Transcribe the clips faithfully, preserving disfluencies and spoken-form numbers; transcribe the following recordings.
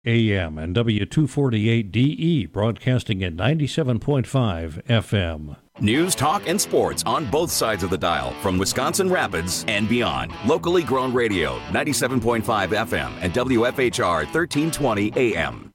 A M and W two forty-eight D E, broadcasting at ninety-seven point five F M. News, talk, and sports on both sides of the dial from Wisconsin Rapids and beyond. Locally grown radio, ninety-seven point five F M and W F H R thirteen twenty A M.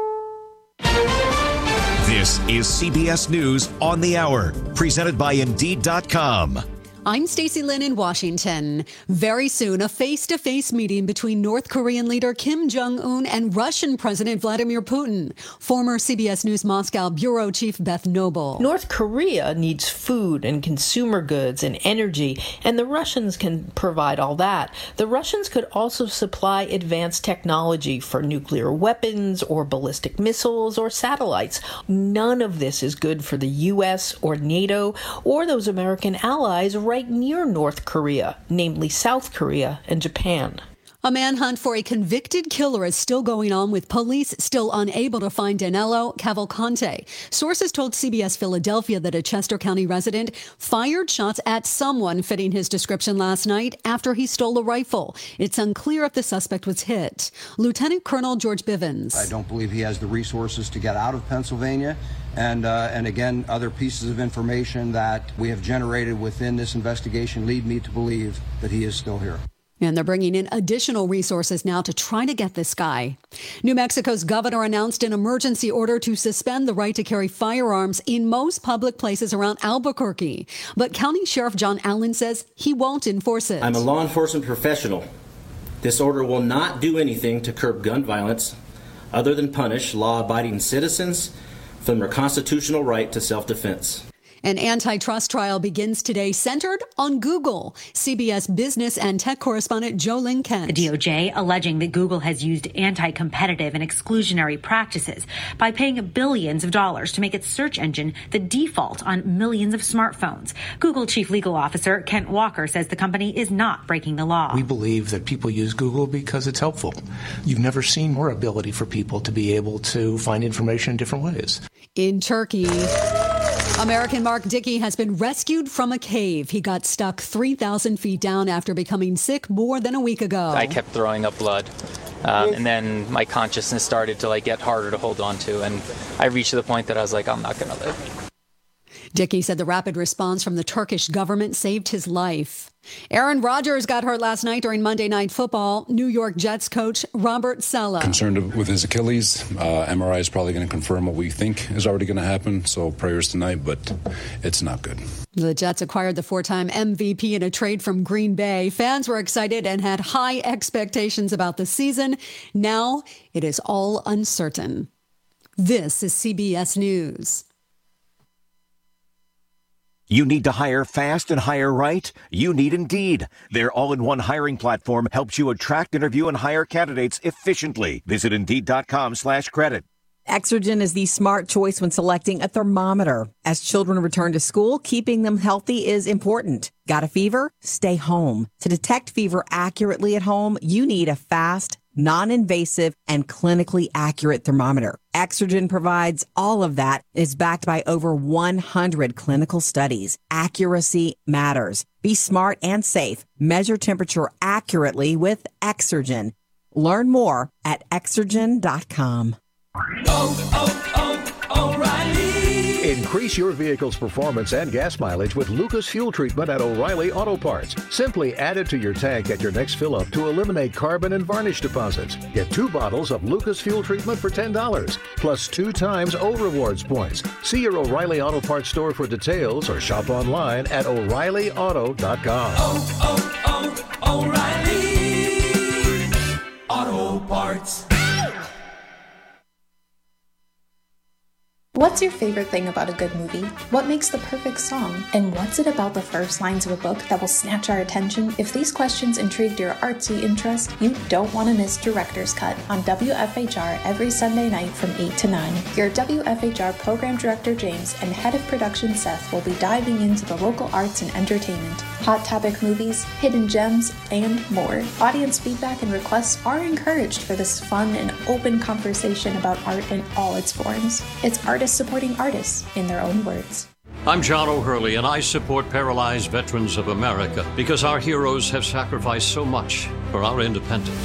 This is C B S News on the Hour, presented by Indeed dot com. I'm Stacey Lynn in Washington. Very soon, a face-to-face meeting between North Korean leader Kim Jong-un and Russian President Vladimir Putin. Former C B S News Moscow Bureau Chief Beth Noble. North Korea needs food and consumer goods and energy, and the Russians can provide all that. The Russians could also supply advanced technology for nuclear weapons or ballistic missiles or satellites. None of this is good for the U S or NATO or those American allies right near North Korea, namely South Korea and Japan. A manhunt for a convicted killer is still going on, with police still unable to find Danilo Cavalcante. Sources told C B S Philadelphia that a Chester County resident fired shots at someone fitting his description last night after he stole a rifle. It's unclear if the suspect was hit. Lieutenant Colonel George Bivens. I don't believe he has the resources to get out of Pennsylvania. And, uh, and again, other pieces of information that we have generated within this investigation lead me to believe that he is still here. And they're bringing in additional resources now to try to get this guy. New Mexico's governor announced an emergency order to suspend the right to carry firearms in most public places around Albuquerque. But County Sheriff John Allen says he won't enforce it. I'm a law enforcement professional. This order will not do anything to curb gun violence other than punish law-abiding citizens from their constitutional right to self-defense. An antitrust trial begins today, centered on Google. C B S business and tech correspondent Jo Ling Kent. The D O J alleging that Google has used anti-competitive and exclusionary practices by paying billions of dollars to make its search engine the default on millions of smartphones. Google Chief Legal Officer Kent Walker says the company is not breaking the law. We believe that people use Google because it's helpful. You've never seen more ability for people to be able to find information in different ways. In Turkey, American Mark Dickey has been rescued from a cave. He got stuck three thousand feet down after becoming sick more than a week ago. I kept throwing up blood, um, and then my consciousness started to like get harder to hold on to, and I reached the point that I was like, I'm not going to live. Dickey said the rapid response from the Turkish government saved his life. Aaron Rodgers got hurt last night during Monday Night Football. New York Jets coach Robert Saleh. Concerned with his Achilles. Uh, M R I is probably going to confirm what we think is already going to happen. So prayers tonight, but it's not good. The Jets acquired the four-time M V P in a trade from Green Bay. Fans were excited and had high expectations about the season. Now it is all uncertain. This is C B S News. You need to hire fast and hire right? You need Indeed. Their all-in-one hiring platform helps you attract, interview, and hire candidates efficiently. Visit Indeed.com slash credit. Exergen is the smart choice when selecting a thermometer. As children return to school, keeping them healthy is important. Got a fever? Stay home. To detect fever accurately at home, you need a fast, non-invasive, and clinically accurate thermometer. Exergen provides all of that. It's backed by over one hundred clinical studies. Accuracy matters. Be smart and safe. Measure temperature accurately with Exergen. Learn more at Exergen dot com. Oh, oh, oh, O'Reilly. Increase your vehicle's performance and gas mileage with Lucas Fuel Treatment at O'Reilly Auto Parts. Simply add it to your tank at your next fill-up to eliminate carbon and varnish deposits. Get two bottles of Lucas Fuel Treatment for ten dollars, plus two times O Rewards points. See your O'Reilly Auto Parts store for details or shop online at O'Reilly Auto dot com. Oh, oh, oh, O'Reilly Auto Parts. What's your favorite thing about a good movie? What makes the perfect song? And what's it about the first lines of a book that will snatch our attention? If these questions intrigued your artsy interest, you don't want to miss Director's Cut on W F H R every Sunday night from eight to nine. Your W F H R Program Director James and Head of Production Seth will be diving into the local arts and entertainment, hot topic movies, hidden gems, and more. Audience feedback and requests are encouraged for this fun and open conversation about art in all its forms. It's artists supporting artists in their own words. I'm John O'Hurley, and I support Paralyzed Veterans of America because our heroes have sacrificed so much for our independence.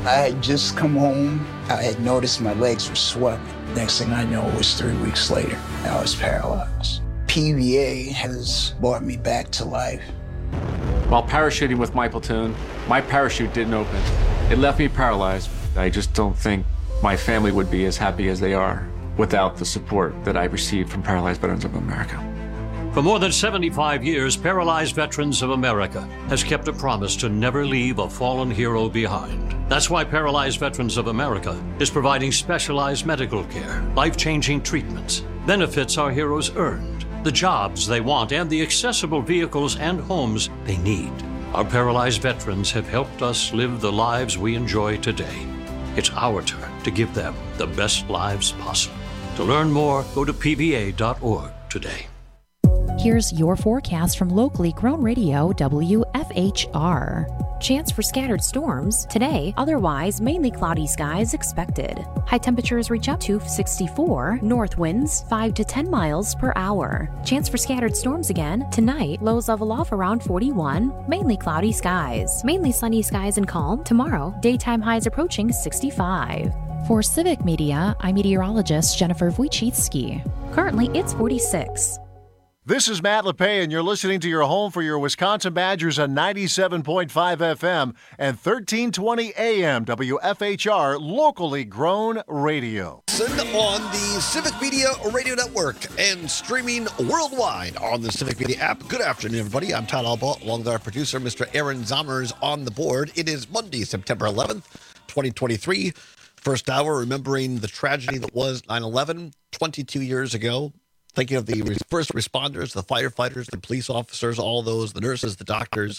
I had just come home. I had noticed my legs were swelling. Next thing I know, it was three weeks later. I was paralyzed. P V A has brought me back to life. While parachuting with my platoon, my parachute didn't open. It left me paralyzed. I just don't think my family would be as happy as they are without the support that I received from Paralyzed Veterans of America. For more than seventy-five years, Paralyzed Veterans of America has kept a promise to never leave a fallen hero behind. That's why Paralyzed Veterans of America is providing specialized medical care, life-changing treatments, benefits our heroes earned, the jobs they want, and the accessible vehicles and homes they need. Our paralyzed veterans have helped us live the lives we enjoy today. It's our turn to give them the best lives possible. To learn more, go to P V A dot org today. Here's your forecast from locally grown radio W F H R. Chance for scattered storms today, otherwise mainly cloudy skies expected. High temperatures reach up to sixty-four, north winds five to ten miles per hour. Chance for scattered storms again tonight, lows level off around forty-one, mainly cloudy skies. Mainly sunny skies and calm tomorrow, daytime highs approaching sixty-five. For Civic Media, I'm meteorologist Jennifer Wojcicki. Currently, it's forty-six. This is Matt LePay, and you're listening to your home for your Wisconsin Badgers on ninety-seven point five F M and thirteen twenty A M W F H R, locally grown radio. Listen on the Civic Media Radio Network and streaming worldwide on the Civic Media app. Good afternoon, everybody. I'm Todd Albaugh, along with our producer, Mister Aaron Zommers, on the board. It is Monday, September eleventh, twenty twenty-three. First hour, remembering the tragedy that was nine eleven, twenty-two years ago. Thinking of the first responders, the firefighters, the police officers, all those, the nurses, the doctors,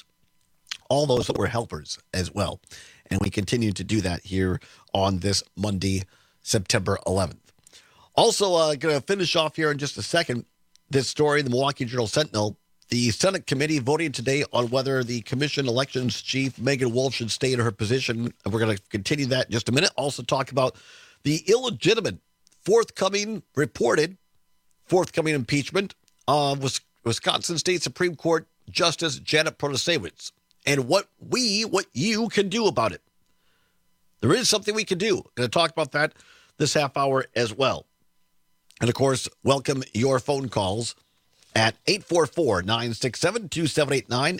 all those that were helpers as well. And we continue to do that here on this Monday, September eleventh. Also, uh, going to finish off here in just a second, this story, the Milwaukee Journal-Sentinel. The Senate committee voting today on whether the commission elections chief, Megan Wolf, should stay in her position. And we're going to continue that in just a minute. Also talk about the illegitimate forthcoming reported forthcoming impeachment of Wisconsin State Supreme Court Justice Janet Protasiewicz and what we, what you can do about it. There is something we can do. Going to talk about that this half hour as well. And, of course, welcome your phone calls at eight four four, nine six seven, two seven eight nine,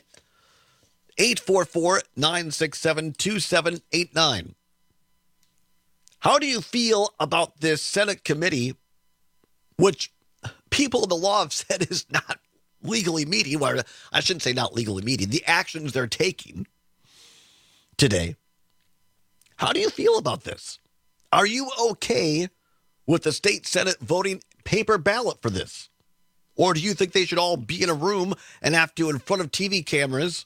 eight four four, nine six seven, two seven eight nine. How do you feel about this Senate committee, which people in the law have said is not legally meeting, or I shouldn't say not legally meeting, the actions they're taking today? How do you feel about this? Are you okay with the state Senate voting paper ballot for this? Or do you think they should all be in a room and have to, in front of T V cameras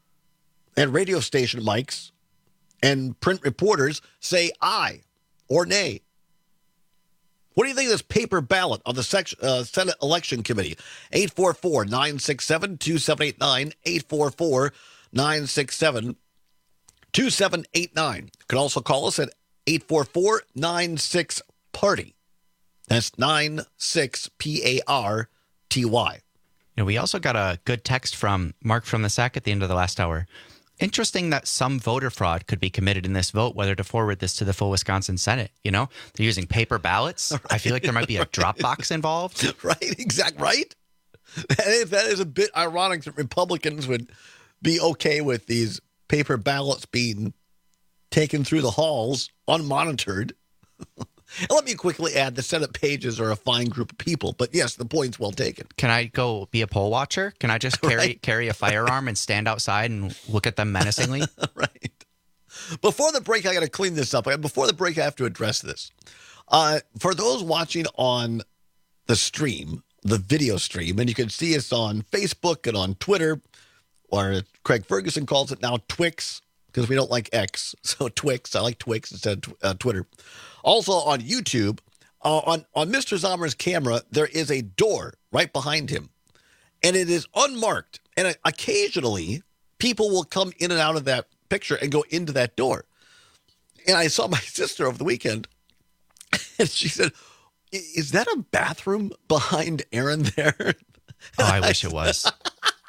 and radio station mics and print reporters, say aye or nay? What do you think of this paper ballot on the section, uh, Senate Election Committee? eight four four, nine six seven, two seven eight nine, eight four four, nine six seven, two seven eight nine. You can also call us at eight four four, nine six, party. That's nine six P A R T Y. You know, we also got a good text from Mark from the S A C at the end of the last hour. Interesting that some voter fraud could be committed in this vote, whether to forward this to the full Wisconsin Senate. You know, they're using paper ballots. Right. I feel like there might be a drop box involved. Right, exact, right? That is a bit ironic that Republicans would be okay with these paper ballots being taken through the halls unmonitored. And let me quickly add, the Senate pages are a fine group of people, but yes, the point's well taken. Can I go be a poll watcher? Can I just carry right. carry a firearm and stand outside and look at them menacingly? Right. Before the break, I got to clean this up. Before the break, I have to address this. Uh, for those watching on the stream, the video stream, and you can see us on Facebook and on Twitter, or Craig Ferguson calls it now Twix, because we don't like X, so Twix. I like Twix instead of uh, Twitter. Also on YouTube, uh, on, on Mister Zommers' camera, there is a door right behind him, and it is unmarked. And uh, occasionally, people will come in and out of that picture and go into that door. And I saw my sister over the weekend, and she said, is that a bathroom behind Aaron there? Oh, I wish it was.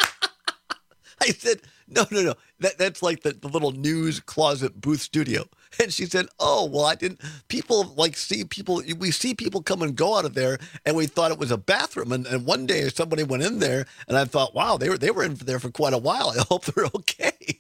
I said, no, no, no. That, that's like the, the little news closet booth studio. And she said, oh, well, I didn't, people like see people, we see people come and go out of there, and we thought it was a bathroom. And, and one day somebody went in there, and I thought, wow, they were they were in there for quite a while. I hope they're okay.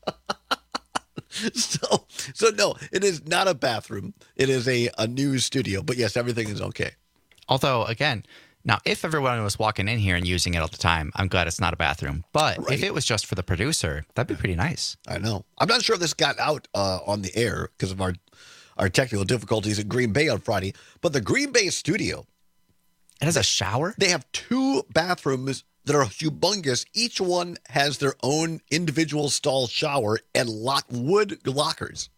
so, so no, it is not a bathroom. It is a, a news studio. But yes, everything is okay. Although, again, now, if everyone was walking in here and using it all the time, I'm glad it's not a bathroom. But right. if it was just for the producer, that'd be pretty nice. I know. I'm not sure if this got out uh, on the air because of our our technical difficulties in Green Bay on Friday. But the Green Bay studio, it has a shower? They have two bathrooms that are humongous. Each one has their own individual stall shower and lock wood lockers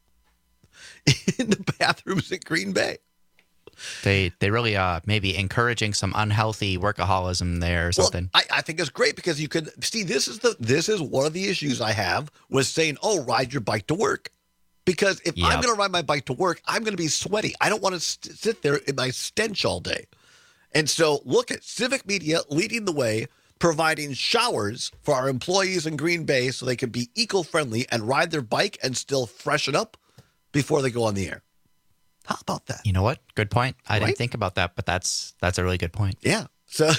in the bathrooms at Green Bay. They they really uh maybe encouraging some unhealthy workaholism there or something. Well, I, I think it's great because you can see this is the this is one of the issues I have with saying, oh, ride your bike to work. Because if yep. I'm going to ride my bike to work, I'm going to be sweaty. I don't want to st- sit there in my stench all day. And so look at Civic Media leading the way, providing showers for our employees in Green Bay so they can be eco-friendly and ride their bike and still freshen up before they go on the air. How about that? You know what? Good point. I Right? didn't think about that, but that's that's a really good point. Yeah. So,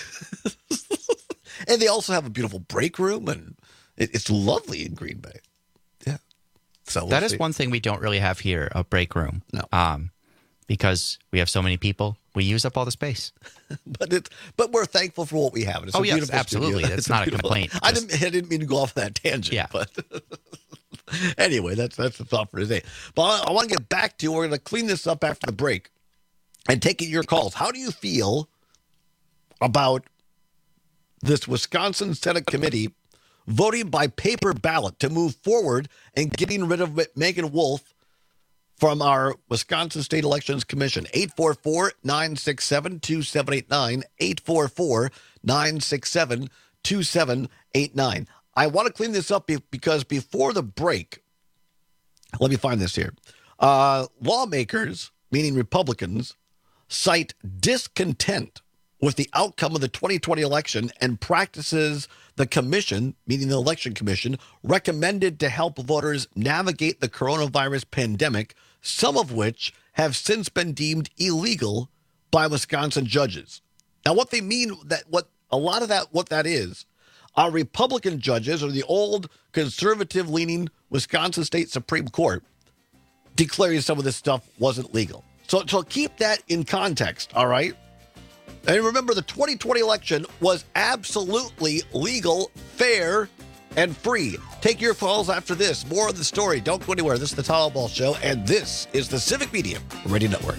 and they also have a beautiful break room, and it, it's lovely in Green Bay. Yeah. So we'll that is see. one thing we don't really have here, a break room. No. Um, because we have so many people, we use up all the space. but it's but we're thankful for what we have. It's Oh, a yes, beautiful absolutely. studio. It's It's not a beautiful- complaint. I Just- didn't I didn't mean to go off on that tangent. Yeah. But anyway, that's that's the thought for today. But I, I want to get back to. We're going to clean this up after the break and taking your calls. How do you feel about this Wisconsin Senate committee voting by paper ballot to move forward and getting rid of Megan Wolf from our Wisconsin State Elections Commission? eight four four, nine six seven, two seven eight nine, eight four four, nine six seven, two seven eight nine. I want to clean this up be- because before the break, let me find this here. Uh, lawmakers, meaning Republicans, cite discontent with the outcome of the twenty twenty election and practices the commission, meaning the election commission, recommended to help voters navigate the coronavirus pandemic, some of which have since been deemed illegal by Wisconsin judges. Now, what they mean, that what a lot of that, what that is, are Republican judges or the old conservative-leaning Wisconsin State Supreme Court declaring some of this stuff wasn't legal. So, so keep that in context, all right? And remember, the twenty twenty election was absolutely legal, fair, and free. Take your calls after this. More of the story. Don't go anywhere. This is the Tyler Ball Show, and this is the Civic Media Radio Network.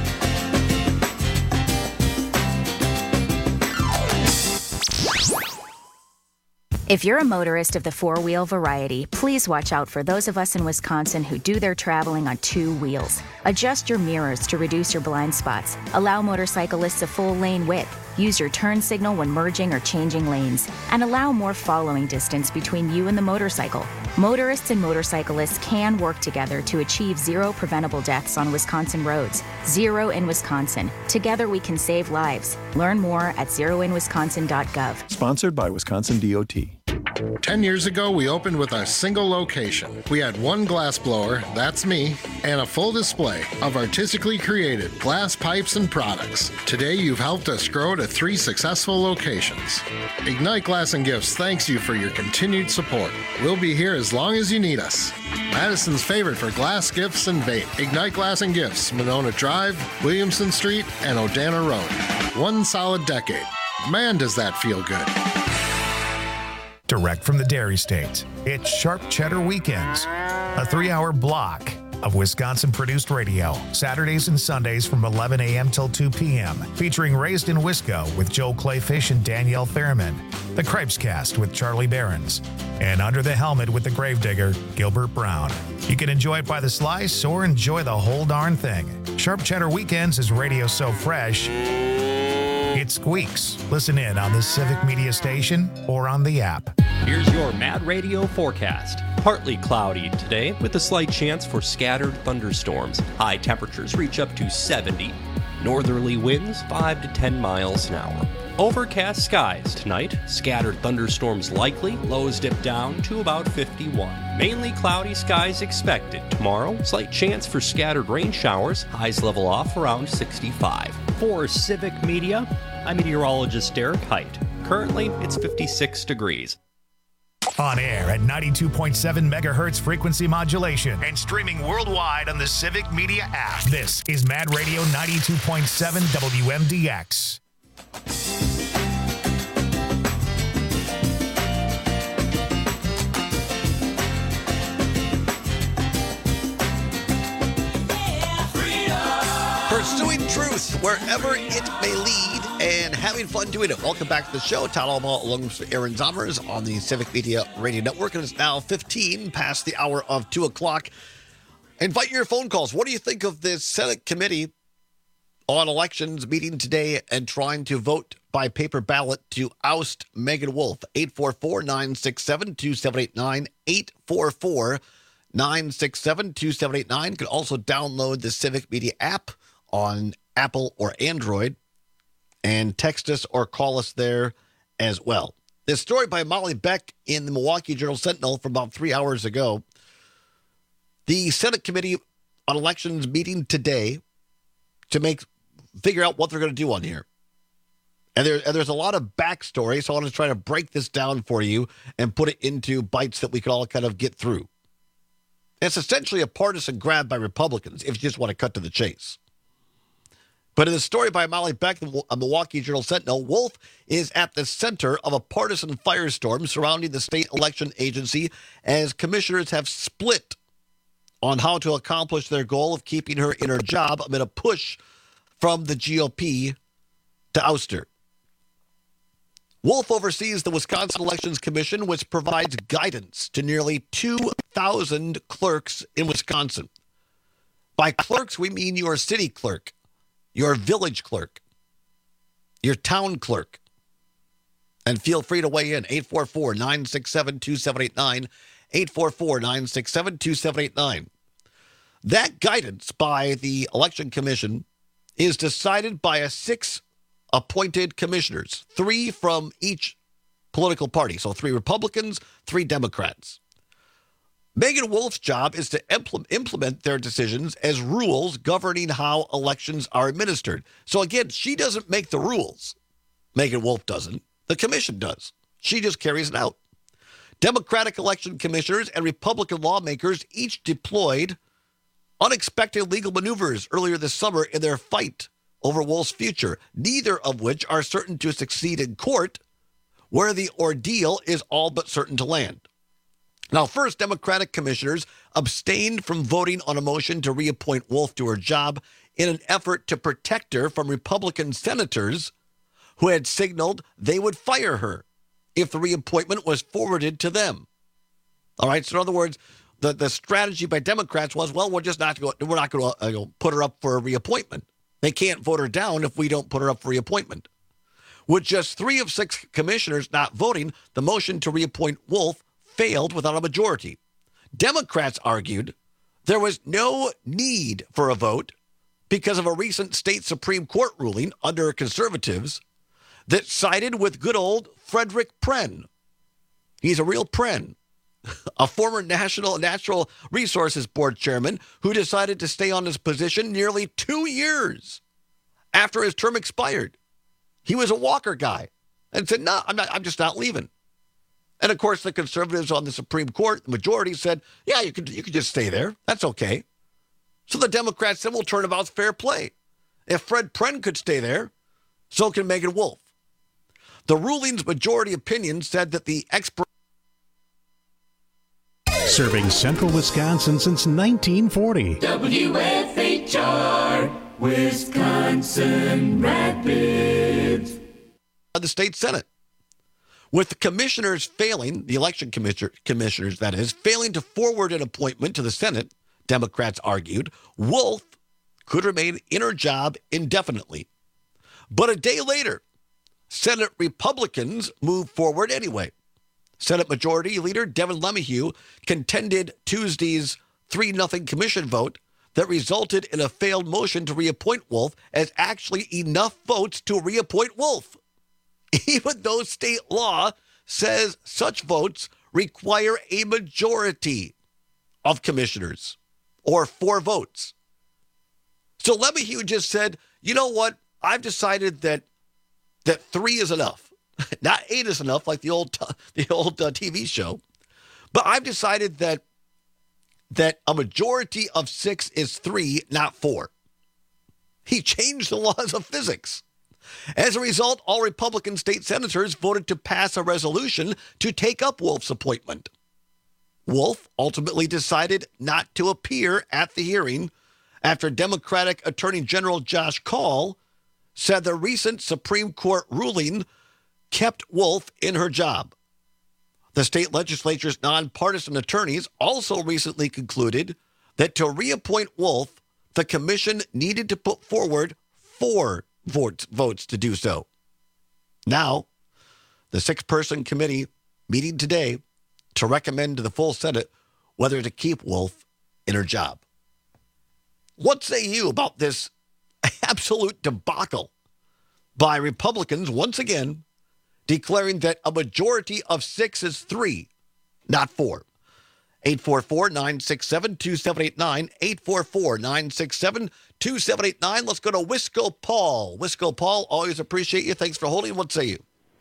If you're a motorist of the four-wheel variety, please watch out for those of us in Wisconsin who do their traveling on two wheels. Adjust your mirrors to reduce your blind spots. Allow motorcyclists a full lane width. Use your turn signal when merging or changing lanes. And allow more following distance between you and the motorcycle. Motorists and motorcyclists can work together to achieve zero preventable deaths on Wisconsin roads. Zero in Wisconsin. Together we can save lives. Learn more at zero in wisconsin dot gov. Sponsored by Wisconsin D O T. Ten years ago, we opened with a single location. We had one glass blower, that's me, and a full display of artistically created glass pipes and products. Today, you've helped us grow to three successful locations. Ignite Glass and Gifts thanks you for your continued support. We'll be here as long as you need us. Madison's favorite for glass gifts and vape. Ignite Glass and Gifts, Monona Drive, Williamson Street, and Odana Road. One solid decade. Man, does that feel good. Direct from the Dairy State, it's Sharp Cheddar Weekends, a three-hour block of Wisconsin-produced radio, Saturdays and Sundays from eleven a.m. till two p.m., featuring Raised in Wisco with Joe Clayfish and Danielle Fairman, The Cripescast with Charlie Behrens, and Under the Helmet with the Gravedigger, Gilbert Brown. You can enjoy it by the slice or enjoy the whole darn thing. Sharp Cheddar Weekends is radio so fresh, it squeaks. Listen in on the Civic Media Station or on the app. Here's your Mad Radio forecast. Partly cloudy today with a slight chance for scattered thunderstorms. High temperatures reach up to seventy. Northerly winds five to ten miles an hour. Overcast skies tonight. Scattered thunderstorms likely. Lows dip down to about fifty-one. Mainly cloudy skies expected. Tomorrow, slight chance for scattered rain showers. Highs level off around sixty-five. For Civic Media, I'm meteorologist Derek Height. Currently, it's fifty-six degrees. On air at ninety-two point seven megahertz frequency modulation and streaming worldwide on the Civic Media app. This is Mad Radio ninety-two point seven W M D X. Pursuing truth wherever it may lead and having fun doing it. Welcome back to the show. Todd Albaugh along with Aaron Zomers on the Civic Media Radio Network. And it's now fifteen past the hour of two o'clock. Invite your phone calls. What do you think of this Senate committee on elections meeting today and trying to vote by paper ballot to oust Megan Wolf? eight four four, nine six seven, two seven eight nine. eight four four, nine six seven, two seven eight nine. You can also download the Civic Media app on Apple or Android and text us or call us there as well. This story by Molly Beck in the Milwaukee Journal-Sentinel from about three hours ago. The Senate Committee on Elections meeting today to make figure out what they're going to do on here. And, there, and there's a lot of backstory, so I want to try to break this down for you and put it into bites that we can all kind of get through. It's essentially a partisan grab by Republicans, if you just want to cut to the chase. But in the story by Molly Beck, the Milwaukee Journal-Sentinel, Wolf is at the center of a partisan firestorm surrounding the state election agency as commissioners have split on how to accomplish their goal of keeping her in her job amid a push from the G O P to oust her. Wolf oversees the Wisconsin Elections Commission, which provides guidance to nearly two thousand clerks in Wisconsin. By clerks, we mean your city clerk, your village clerk, your town clerk. And feel free to weigh in. eight four four, nine six seven, two seven eight nine. eight four four, nine six seven, two seven eight nine. That guidance by the Election Commission is decided by a six appointed commissioners, three from each political party. So three Republicans, three Democrats. Megan Wolf's job is to impl- implement their decisions as rules governing how elections are administered. So again, she doesn't make the rules. Megan Wolf doesn't. The commission does. She just carries it out. Democratic election commissioners and Republican lawmakers each deployed unexpected legal maneuvers earlier this summer in their fight over Wolf's future, neither of which are certain to succeed in court, where the ordeal is all but certain to land. Now, first, Democratic commissioners abstained from voting on a motion to reappoint Wolf to her job in an effort to protect her from Republican senators who had signaled they would fire her if the reappointment was forwarded to them. All right, so in other words, the, the strategy by Democrats was, well, we're just not going, we're not going to uh, put her up for a reappointment. They can't vote her down if we don't put her up for reappointment. With just three of six commissioners not voting, the motion to reappoint Wolf failed without a majority. Democrats argued there was no need for a vote because of a recent state Supreme Court ruling under conservatives that sided with good old Frederick Pren. He's a real Pren, a former National Natural Resources Board chairman who decided to stay on his position nearly two years after his term expired. He was a Walker guy and said, no, I'm not, I'm just not leaving. And of course, the conservatives on the Supreme Court, the majority said, yeah, you could, you could just stay there. That's okay. So the Democrats said, well, turnabout's fair play. If Fred Pren could stay there, so can Megan Wolf. The ruling's majority opinion said that the expert. Serving central Wisconsin since nineteen forty. W F H R, Wisconsin Rapids. The state Senate. With the commissioners failing, the election commissioner, commissioners, that is, failing to forward an appointment to the Senate, Democrats argued, Wolf could remain in her job indefinitely. But a day later, Senate Republicans moved forward anyway. Senate Majority Leader Devin LeMahieu contended Tuesday's three nothing commission vote that resulted in a failed motion to reappoint Wolf as actually enough votes to reappoint Wolf, even though state law says such votes require a majority of commissioners or four votes. So LeMahieu just said, you know what? I've decided that that three is enough. Not eight is enough, like the old the old uh, T V show. But I've decided that that a majority of six is three, not four. He changed the laws of physics. As a result, all Republican state senators voted to pass a resolution to take up Wolf's appointment. Wolf ultimately decided not to appear at the hearing after Democratic Attorney General Josh Kaul said the recent Supreme Court ruling kept Wolf in her job. The state legislature's nonpartisan attorneys also recently concluded that to reappoint Wolf, the commission needed to put forward four votes, votes to do so. Now, the six-person committee meeting today to recommend to the full Senate whether to keep Wolf in her job. What say you about this absolute debacle by Republicans once again declaring that a majority of six is three, not four? eight four four, nine six seven, two seven eight nine, eight four four, nine six seven, two seven eight nine. Let's go to Wisco Paul. Wisco Paul, always appreciate you. Thanks for holding. What say you?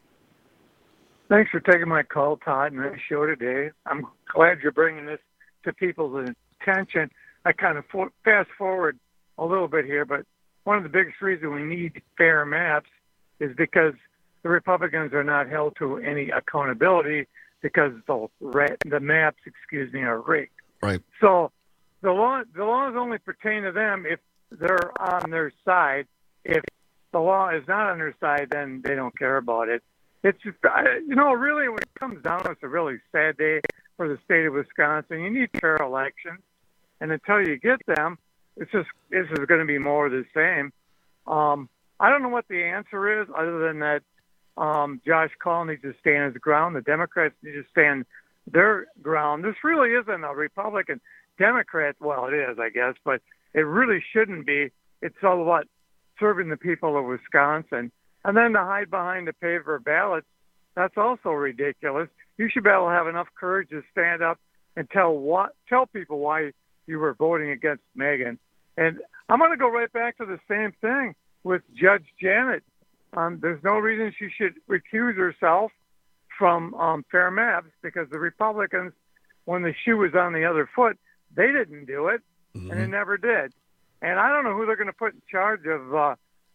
Thanks for taking my call, Todd, and the show today. I'm glad you're bringing this to people's attention. I kind of for, fast forward a little bit here, but one of the biggest reasons we need fair maps is because the Republicans are not held to any accountability because the the maps, excuse me, are rigged. Right. So the law the laws only pertain to them if they're on their side. If the law is not on their side, then they don't care about it. It's just, you know, really when it comes down to it, it's a really sad day for the state of Wisconsin. You need fair elections, and until you get them, it's just this is going to be more of the same. Um, I don't know what the answer is other than that. Um, Josh Kaul needs to stand his ground. The Democrats need to stand their ground. This really isn't a Republican Democrat. Well, it is, I guess, but it really shouldn't be. It's all about serving the people of Wisconsin. And then to hide behind the paper ballots, that's also ridiculous. You should be able to have enough courage to stand up and tell what tell people why you were voting against Megan. And I'm going to go right back to the same thing with Judge Janet. Um, there's no reason she should recuse herself from um, fair maps because the Republicans, when the shoe was on the other foot, they didn't do it, mm-hmm. and they never did. And I don't know who they're going to put in charge of. Uh,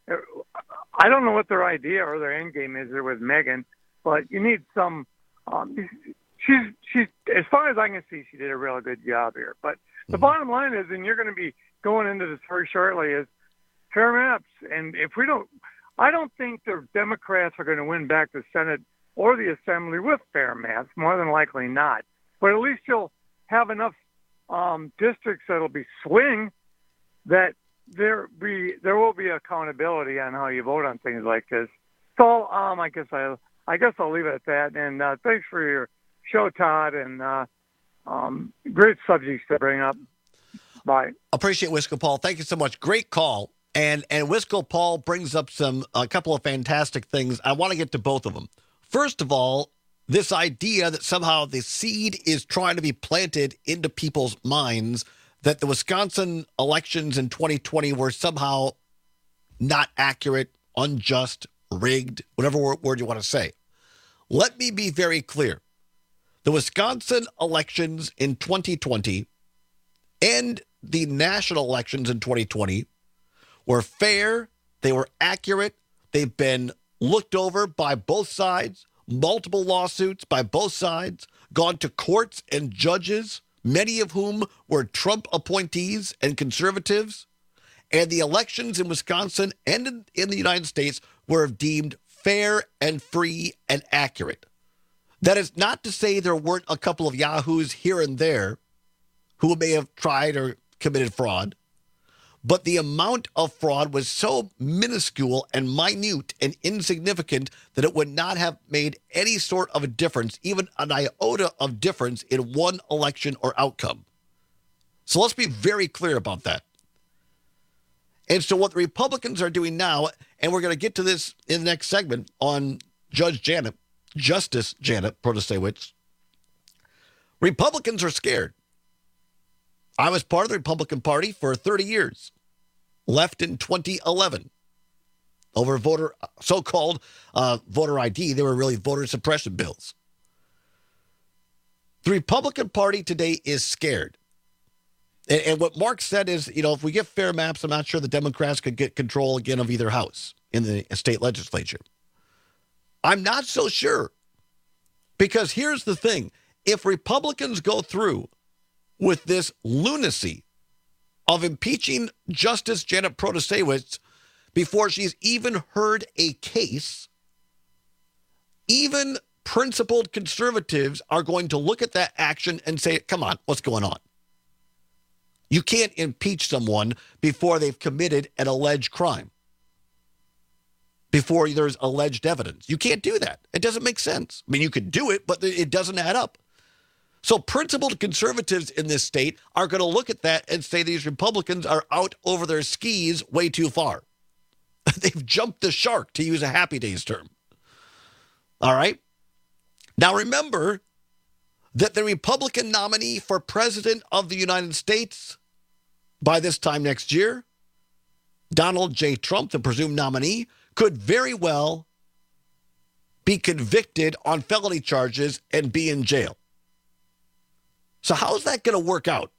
I don't know what their idea or their end game is there with Megan, but you need some. Um, she's she's as far as I can see, she did a really good job here. But the mm-hmm. bottom line is, and you're going to be going into this very shortly, is fair maps. And if we don't. I don't think the Democrats are going to win back the Senate or the Assembly with fair maps, more than likely not. But at least you'll have enough um, districts that'll be swing that there be there will be accountability on how you vote on things like this. So um, I guess I I guess I'll leave it at that. And uh, thanks for your show, Todd, and uh, um, great subjects to bring up. Bye. Appreciate Wisco Paul. Thank you so much. Great call. And and Wisco Paul brings up some a couple of fantastic things. I want to get to both of them. First of all, this idea that somehow the seed is trying to be planted into people's minds that the Wisconsin elections in twenty twenty were somehow not accurate, unjust, rigged, whatever word you want to say. Let me be very clear. The Wisconsin elections in twenty twenty and the national elections in twenty twenty were fair, they were accurate, they've been looked over by both sides, multiple lawsuits by both sides, gone to courts and judges, many of whom were Trump appointees and conservatives, and the elections in Wisconsin and in, in the United States were deemed fair and free and accurate. That is not to say there weren't a couple of yahoos here and there who may have tried or committed fraud, but the amount of fraud was so minuscule and minute and insignificant that it would not have made any sort of a difference, even an iota of difference in one election or outcome. So let's be very clear about that. And so what the Republicans are doing now, and we're going to get to this in the next segment on Judge Janet, Justice Janet Protasewicz, Republicans are scared. I was part of the Republican Party for thirty years, left in twenty eleven over voter, so-called uh, voter I D. They were really voter suppression bills. The Republican Party today is scared. And, and what Mark said is, you know, if we get fair maps, I'm not sure the Democrats could get control again of either house in the state legislature. I'm not so sure. Because here's the thing. If Republicans go through with this lunacy of impeaching Justice Janet Protasewicz before she's even heard a case, even principled conservatives are going to look at that action and say, come on, what's going on? You can't impeach someone before they've committed an alleged crime, before there's alleged evidence. You can't do that. It doesn't make sense. I mean, you could do it, but it doesn't add up. So principled conservatives in this state are going to look at that and say these Republicans are out over their skis way too far. They've jumped the shark, to use a Happy Days term. All right? Now remember that the Republican nominee for president of the United States by this time next year, Donald J. Trump, the presumed nominee, could very well be convicted on felony charges and be in jail. So how is that going to work out?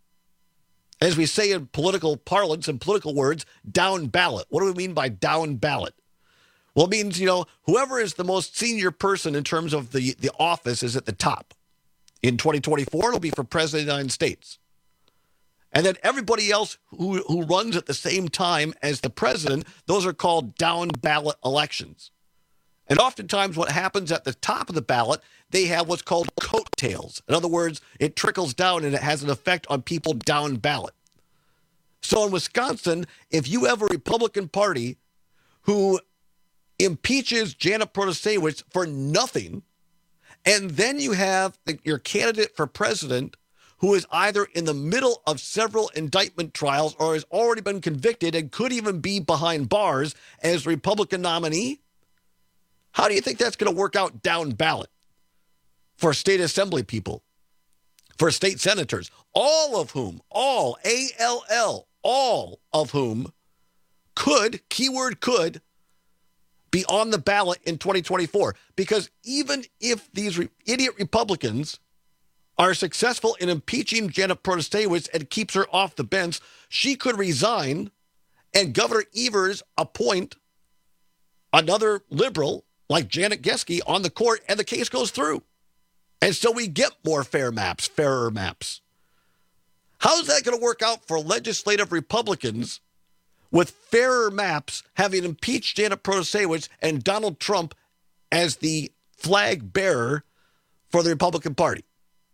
As we say in political parlance and political words, down ballot. What do we mean by down ballot? Well, it means, you know, whoever is the most senior person in terms of the, the office is at the top. In twenty twenty-four, it'll be for President of the United States. And then everybody else who, who runs at the same time as the president, those are called down ballot elections. And oftentimes what happens at the top of the ballot, they have what's called coattails. In other words, it trickles down and it has an effect on people down ballot. So in Wisconsin, if you have a Republican Party who impeaches Janet Protasewicz for nothing, and then you have the, your candidate for president who is either in the middle of several indictment trials or has already been convicted and could even be behind bars as Republican nominee, how do you think that's going to work out down ballot for state assembly people, for state senators, all of whom, all, A L L, all of whom could, keyword could, be on the ballot in twenty twenty-four? Because even if these re- idiot Republicans are successful in impeaching Janet Protasewicz and keeps her off the bench, she could resign and Governor Evers appoint another liberal like Janet Geske on the court, and the case goes through. And so we get more fair maps, fairer maps. How is that going to work out for legislative Republicans with fairer maps having impeached Janet Protasewicz and Donald Trump as the flag bearer for the Republican Party?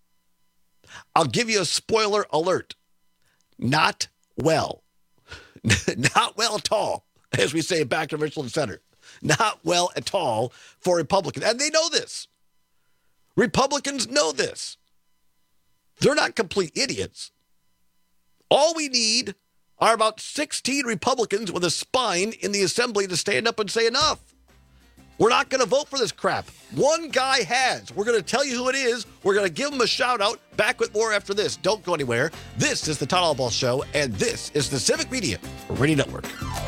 I'll give you a spoiler alert. Not well. Not well at all, as we say back to Richland Center. Not well at all for Republicans. And they know this. Republicans know this. They're not complete idiots. All we need are about sixteen Republicans with a spine in the assembly to stand up and say enough. We're not going to vote for this crap. One guy has. We're going to tell you who it is. We're going to give him a shout out. Back with more after this. Don't go anywhere. This is the Todd Albaugh Show, and this is the Civic Media Radio Network.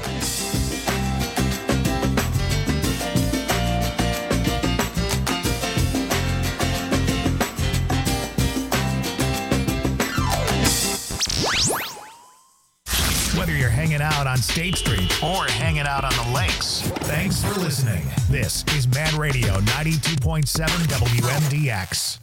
Whether you're hanging out on State Street or hanging out on the lakes, thanks for listening. This is Mad Radio ninety-two point seven W M D X.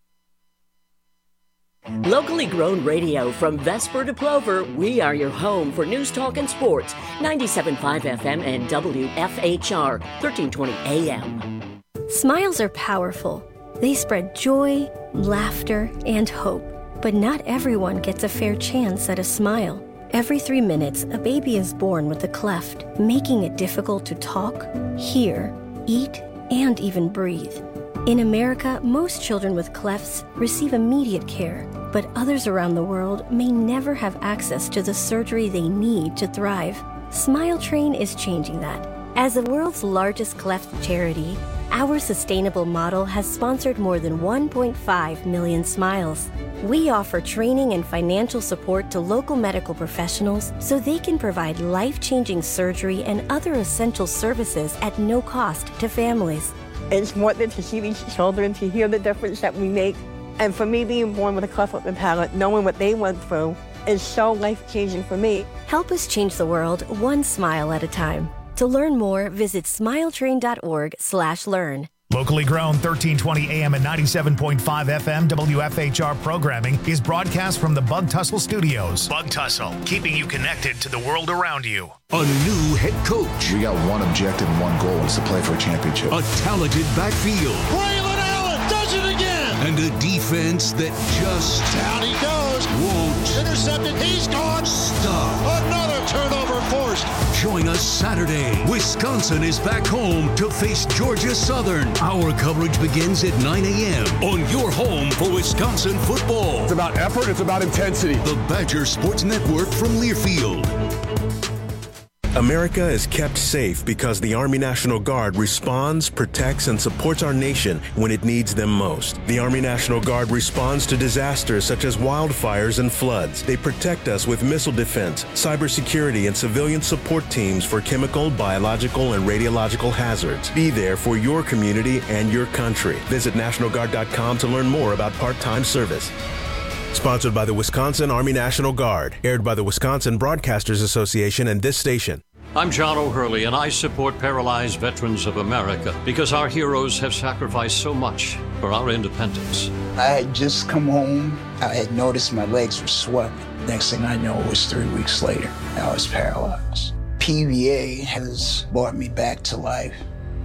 Locally grown radio from Vesper to Plover, we are your home for news, talk, and sports. ninety-seven point five F M and W F H R, thirteen twenty A M. Smiles are powerful. They spread joy, laughter, and hope. But not everyone gets a fair chance at a smile. Every three minutes, a baby is born with a cleft, making it difficult to talk, hear, eat, and even breathe. In America, most children with clefts receive immediate care. but others around the world may never have access to the surgery they need to thrive. Smile Train is changing that. As the world's largest cleft charity, our sustainable model has sponsored more than one point five million smiles. We offer training and financial support to local medical professionals so they can provide life-changing surgery and other essential services at no cost to families. It's important to see these children, to hear the difference that we make. And for me, being born with a cleft lip and palate, knowing what they went through, is so life-changing for me. Help us change the world one smile at a time. To learn more, visit smiletrain.org slash learn. Locally grown thirteen twenty A M and ninety-seven point five F M W F H R programming is broadcast from the Bug Tussle Studios. Bug Tussle, keeping you connected to the world around you. A new head coach. We got one objective and one goal. It's to play for a championship. A talented backfield. Braylon Allen does it again. And a defense that just... Down he goes. Won't. Intercepted. He's gone. Stop. Another turnover forced. Join us Saturday. Wisconsin is back home to face Georgia Southern. Our coverage begins at nine a.m. on your home for Wisconsin football. It's about effort. It's about intensity. The Badger Sports Network from Learfield. America is kept safe because the Army National Guard responds, protects, and supports our nation when it needs them most. The Army National Guard responds to disasters such as wildfires and floods. They protect us with missile defense, cybersecurity, and civilian support teams for chemical, biological, and radiological hazards. Be there for your community and your country. Visit National Guard dot com to learn more about part-time service. Sponsored by the Wisconsin Army National Guard. Aired by the Wisconsin Broadcasters Association and this station. I'm John O'Hurley, and I support Paralyzed Veterans of America because our heroes have sacrificed so much for our independence. I had just come home. I had noticed my legs were swelling. Next thing I know, it was three weeks later. I was paralyzed. P V A has brought me back to life.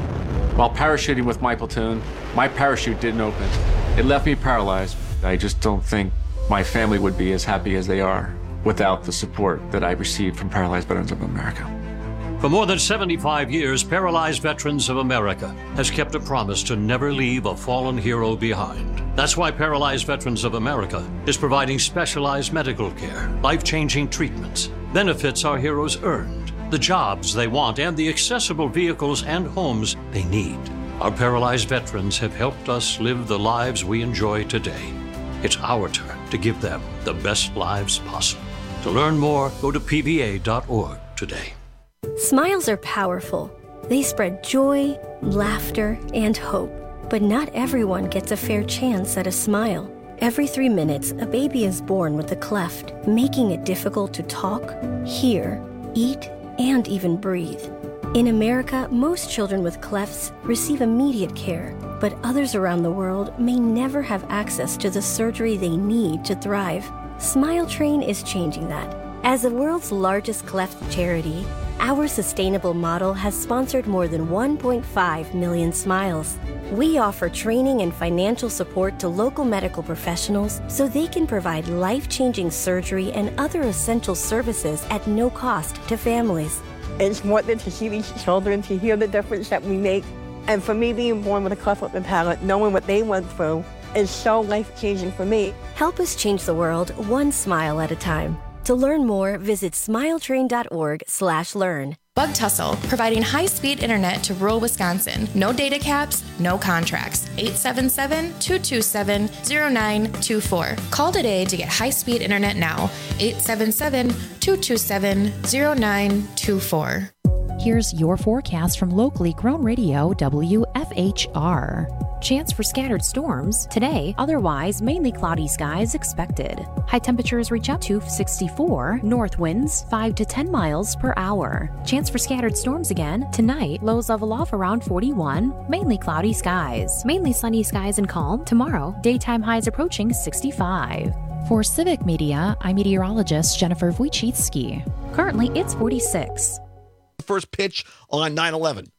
While parachuting with my platoon, my parachute didn't open. It left me paralyzed. I just don't think my family would be as happy as they are without the support that I received from Paralyzed Veterans of America. For more than seventy-five years, Paralyzed Veterans of America has kept a promise to never leave a fallen hero behind. That's why Paralyzed Veterans of America is providing specialized medical care, life-changing treatments, benefits our heroes earned, the jobs they want, and the accessible vehicles and homes they need. Our paralyzed veterans have helped us live the lives we enjoy today. It's our turn to give them the best lives possible. To learn more, go to P V A dot org today. Smiles are powerful. They spread joy, laughter, and hope. But not everyone gets a fair chance at a smile. Every three minutes, a baby is born with a cleft, making it difficult to talk, hear, eat, and even breathe. In America, most children with clefts receive immediate care, but others around the world may never have access to the surgery they need to thrive. Smile Train is changing that. As the world's largest cleft charity, our sustainable model has sponsored more than one point five million smiles. We offer training and financial support to local medical professionals so they can provide life-changing surgery and other essential services at no cost to families. It's important to see these children, to hear the difference that we make. And for me, being born with a cleft lip and palate, knowing what they went through, is so life-changing for me. Help us change the world one smile at a time. To learn more, visit smiletrain.org slash learn. Bug Tussle, providing high-speed internet to rural Wisconsin. No data caps, no contracts. eight seven seven, two two seven, zero nine two four. Call today to get high-speed internet now. eight seven seven, two two seven, zero nine two four. Here's your forecast from locally grown radio W F H R. Chance for scattered storms today, otherwise mainly cloudy skies expected. High temperatures reach up to sixty-four, north winds five to ten miles per hour. Chance for scattered storms again tonight, lows level off around forty-one, mainly cloudy skies. Mainly sunny skies and calm tomorrow, daytime highs approaching sixty-five. For Civic Media, I'm meteorologist Jennifer Wojcicki. Currently, it's forty-six. First pitch on nine eleven.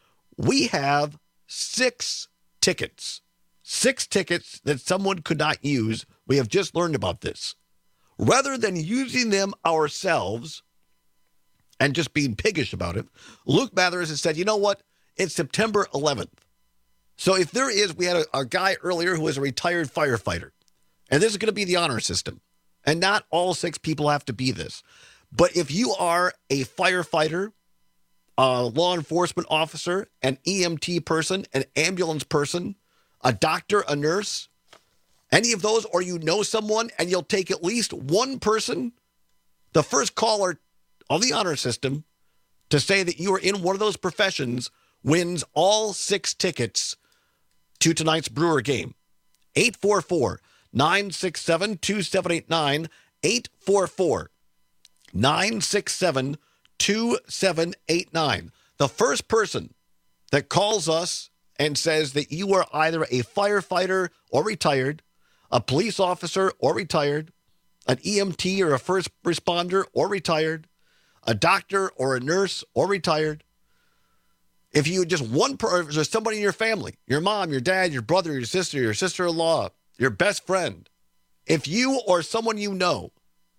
We have six tickets. Six tickets that someone could not use. We have just learned about this. Rather than using them ourselves and just being piggish about it, Luke Mathers has said, you know what? It's September eleventh. So if there is, we had a, a guy earlier who was a retired firefighter. And this is going to be the honor system. And not all six people have to be this. But if you are a firefighter, a law enforcement officer, an E M T person, an ambulance person, a doctor, a nurse, any of those, or you know someone and you'll take at least one person, the first caller on the honor system to say that you are in one of those professions wins all six tickets to tonight's Brewer game. eight four four, nine six seven, two seven eight nine, eight four four, nine six seven, two seven eight nine. The first person that calls us and says that you are either a firefighter or retired, a police officer or retired, an E M T or a first responder or retired, a doctor or a nurse or retired. If you just one person, there's somebody in your family, your mom, your dad, your brother, your sister, your sister-in-law, your best friend, if you or someone you know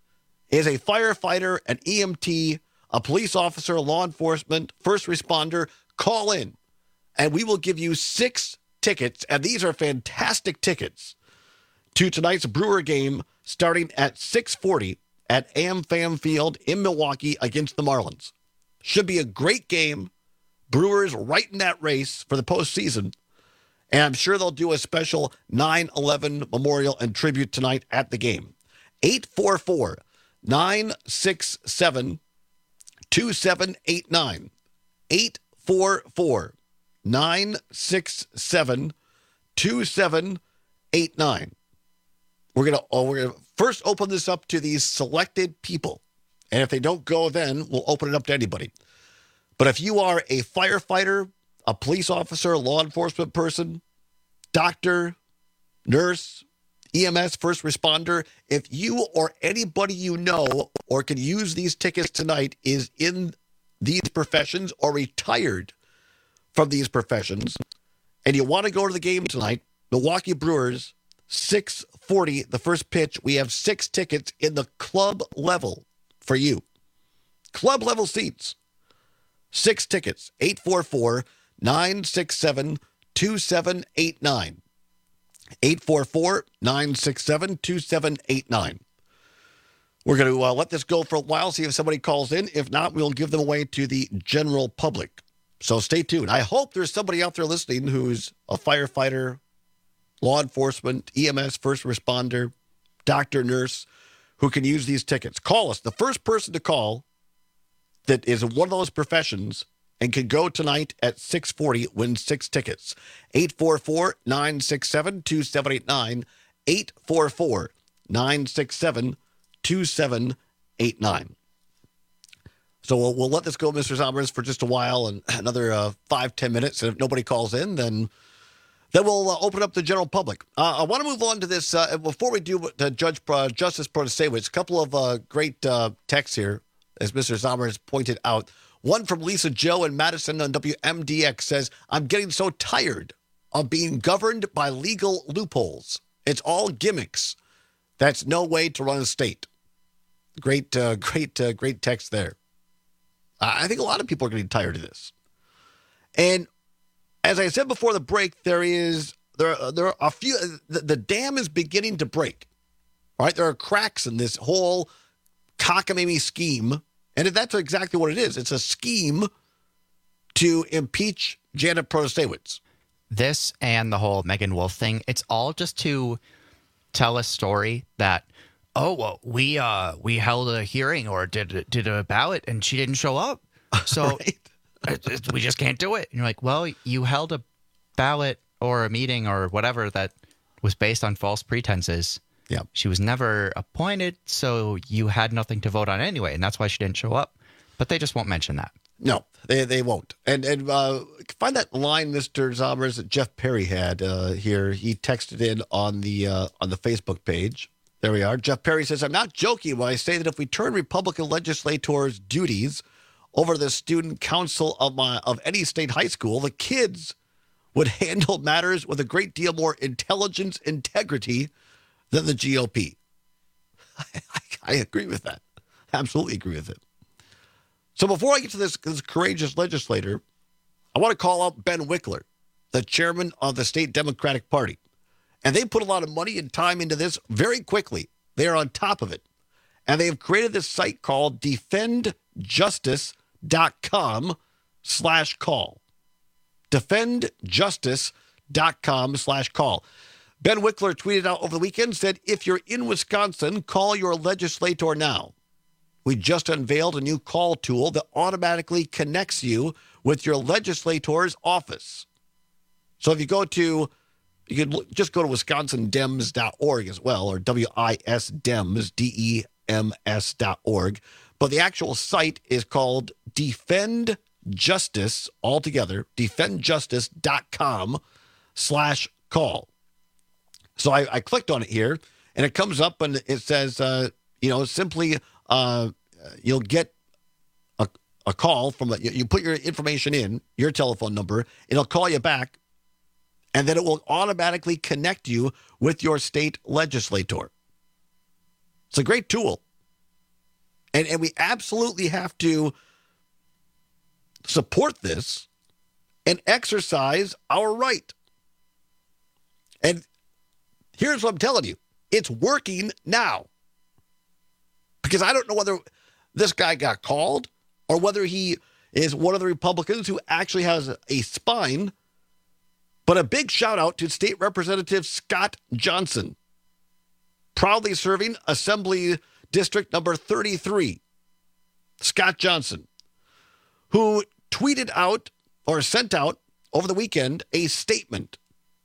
is a firefighter, an E M T, a police officer, a law enforcement, first responder, call in and we will give you six tickets. And these are fantastic tickets to tonight's Brewer game starting at six forty at AmFam Field in Milwaukee against the Marlins. Should be a great game. Brewers right in that race for the postseason. And I'm sure they'll do a special nine eleven memorial and tribute tonight at the game. eight four four, nine six seven, two seven eight nine. eight four four, nine six seven, two seven eight nine. We're gonna oh, we're gonna first open this up to these selected people, and if they don't go, then we'll open it up to anybody. But if you are a firefighter, a police officer, a law enforcement person, doctor, nurse, E M S, first responder, if you or anybody you know or can use these tickets tonight is in these professions or retired from these professions, and you want to go to the game tonight, Milwaukee Brewers, six forty, the first pitch. We have six tickets in the club level for you. Club level seats. Six tickets. eight four four, nine six seven, two seven eight nine. eight four four, nine six seven, two seven eight nine. We're going to uh, let this go for a while, see if somebody calls in. If not, we'll give them away to the general public. So stay tuned. I hope there's somebody out there listening who's a firefighter, law enforcement, E M S, first responder, doctor, nurse, who can use these tickets. Call us. The first person to call that is in one of those professions and can go tonight at six forty wins six tickets. eight four four, nine six seven, two seven eight nine. eight four four, nine six seven, two seven eight nine. So we'll, we'll let this go, Mister Zombers, for just a while and another uh, five, ten minutes. And if nobody calls in, then Then we'll uh, open up the general public. Uh, I want to move on to this. Uh, before we do, uh, Judge uh, Justice Protasewicz, a couple of uh, great uh, texts here, as Mister Sommer has pointed out. One from Lisa Joe in Madison on W M D X says, I'm getting so tired of being governed by legal loopholes. It's all gimmicks. That's no way to run a state. Great, uh, great, uh, great text there. I think a lot of people are getting tired of this. And as I said before the break, there is there there are a few. The, the dam is beginning to break. Right, there are cracks in this whole cockamamie scheme, and that's exactly what it is. It's a scheme to impeach Janet Protasewicz. This and the whole Megan Wolf thing, it's all just to tell a story that, oh well, we uh we held a hearing or did did a ballot and she didn't show up, so. Right. We just can't do it. And you're like, well, you held a ballot or a meeting or whatever that was based on false pretenses. Yeah. She was never appointed, so you had nothing to vote on anyway, and that's why she didn't show up. But they just won't mention that. No, they they won't. And and uh, find that line, Mister Zombers, that Jeff Perry had uh, here. He texted in on the uh, on the Facebook page. There we are. Jeff Perry says, I'm not joking when I say that if we turn Republican legislators' duties over the student council of my of any state high school, the kids would handle matters with a great deal more intelligence, integrity than the G O P. I, I, I agree with that. Absolutely agree with it. So before I get to this, this courageous legislator, I want to call out Ben Wickler, the chairman of the state Democratic Party. And they put a lot of money and time into this very quickly. They are on top of it. And they have created this site called defend justice dot com slash call. defend justice dot com slash call. Ben Wickler tweeted out over the weekend, said, if you're in Wisconsin, call your legislator now. We just unveiled a new call tool that automatically connects you with your legislator's office. So if you go to, you can just go to wisconsin dems dot org as well, or W I S Dems, D E M S dot org. But the actual site is called Defend Justice, altogether, defend justice dot com slash call. So I, I clicked on it here, and it comes up, and it says, uh, you know, simply uh, you'll get a, a call from, a, you put your information in, your telephone number, it'll call you back, and then it will automatically connect you with your state legislator. It's a great tool. And, and we absolutely have to support this and exercise our right. And here's what I'm telling you. It's working now. Because I don't know whether this guy got called or whether he is one of the Republicans who actually has a spine. But a big shout out to State Representative Scott Johnson, proudly serving Assembly District number thirty-three. Scott Johnson, who tweeted out or sent out over the weekend a statement.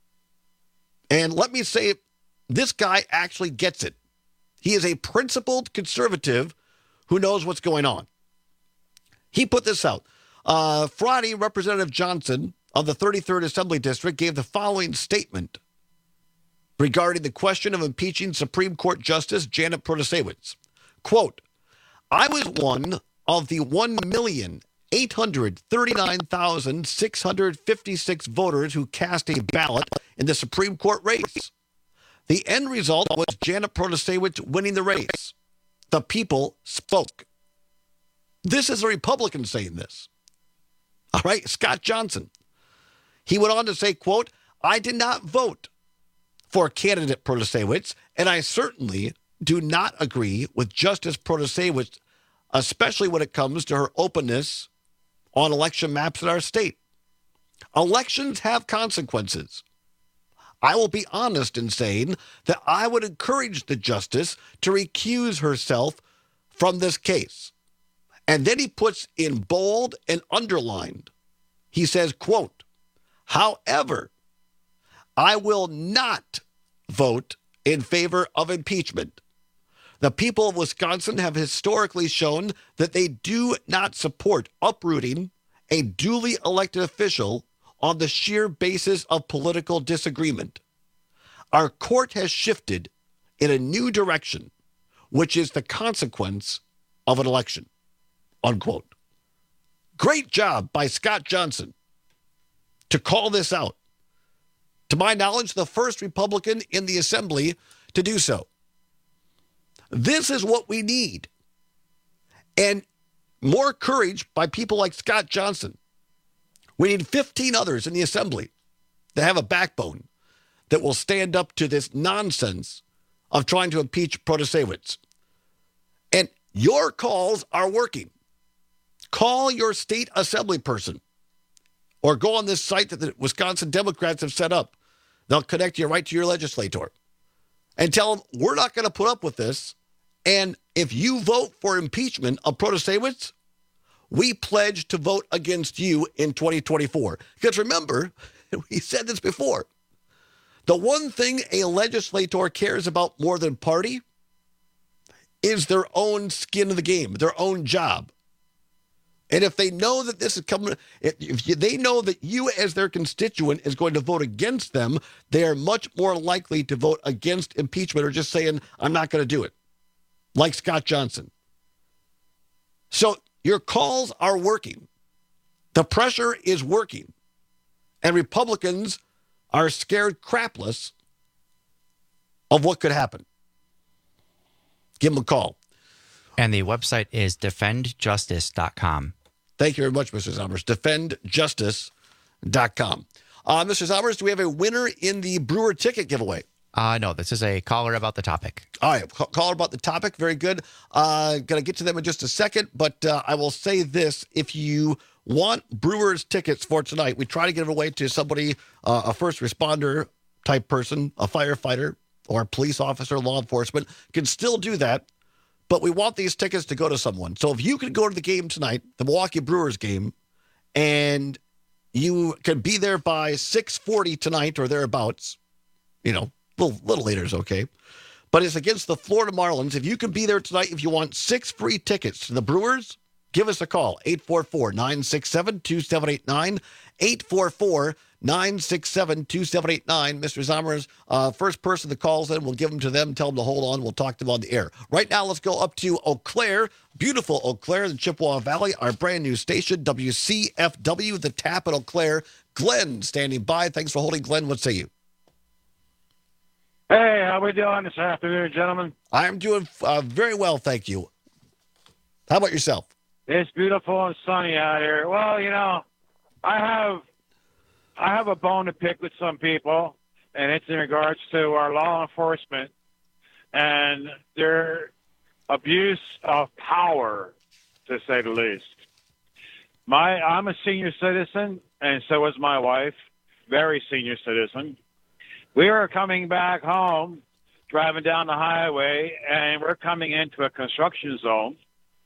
And let me say, this guy actually gets it. He is a principled conservative who knows what's going on. He put this out. Uh, Friday, Representative Johnson of the thirty-third Assembly District gave the following statement regarding the question of impeaching Supreme Court Justice Janet Protasiewicz. Quote, I was one of the one million eight hundred thirty-nine thousand six hundred fifty-six voters who cast a ballot in the Supreme Court race. The end result was Janet Protasiewicz winning the race. The people spoke. This is a Republican saying this. All right, Scott Johnson. He went on to say, quote, I did not vote for candidate Protasiewicz, and I certainly do not agree with Justice Protasiewicz, especially when it comes to her openness on election maps in our state. Elections have consequences. I will be honest in saying that I would encourage the justice to recuse herself from this case. And then he puts in bold and underlined. He says, quote, however, I will not vote in favor of impeachment. The people of Wisconsin have historically shown that they do not support uprooting a duly elected official on the sheer basis of political disagreement. Our court has shifted in a new direction, which is the consequence of an election, unquote. Great job by Scott Johnson to call this out. To my knowledge, the first Republican in the Assembly to do so. This is what we need. And more courage by people like Scott Johnson. We need fifteen others in the Assembly that have a backbone that will stand up to this nonsense of trying to impeach Protasiewicz. And your calls are working. Call your state assembly person or go on this site that the Wisconsin Democrats have set up. They'll connect you right to your legislator and tell them, we're not going to put up with this. And if you vote for impeachment of Protasiewicz, we pledge to vote against you in twenty twenty-four. Because remember, we said this before, the one thing a legislator cares about more than party is their own skin in the game, their own job. And if they know that this is coming, if you, they know that you as their constituent is going to vote against them, they are much more likely to vote against impeachment or just saying, I'm not going to do it. Like Scott Johnson. So your calls are working. The pressure is working. And Republicans are scared crapless of what could happen. Give them a call. And the website is defend justice dot com. Thank you very much, Mister Summers. defend justice dot com. Uh, Mister Zommers, do we have a winner in the Brewer ticket giveaway? Uh, no, this is a caller about the topic. All right, ca- caller about the topic. Very good. Uh, going to get to them in just a second, but uh, I will say this. If you want Brewers tickets for tonight, we try to give it away to somebody, uh, a first responder type person, a firefighter, or a police officer, law enforcement, can still do that. But we want these tickets to go to someone. So if you could go to the game tonight, the Milwaukee Brewers game, and you can be there by six forty tonight or thereabouts, you know, a little, little later is okay. But it's against the Florida Marlins. If you can be there tonight, if you want six free tickets to the Brewers, give us a call. eight four four, nine six seven, two seven eight nine. eight four four, nine six seven, two seven eight nine. Mister Zommers, uh, first person that calls in, we'll give them to them, tell them to hold on. We'll talk to them on the air. Right now, let's go up to Eau Claire, beautiful Eau Claire, the Chippewa Valley, our brand new station, W C F W, the Tap at Eau Claire. Glenn standing by. Thanks for holding. Glenn, what say you? Hey, how we doing this afternoon, gentlemen? I'm doing uh, very well, thank you. How about yourself? It's beautiful and sunny out here. Well, you know, I have I have a bone to pick with some people, and it's in regards to our law enforcement and their abuse of power, to say the least. My I'm a senior citizen, and so is my wife, very senior citizen. We were coming back home, driving down the highway, and we're coming into a construction zone.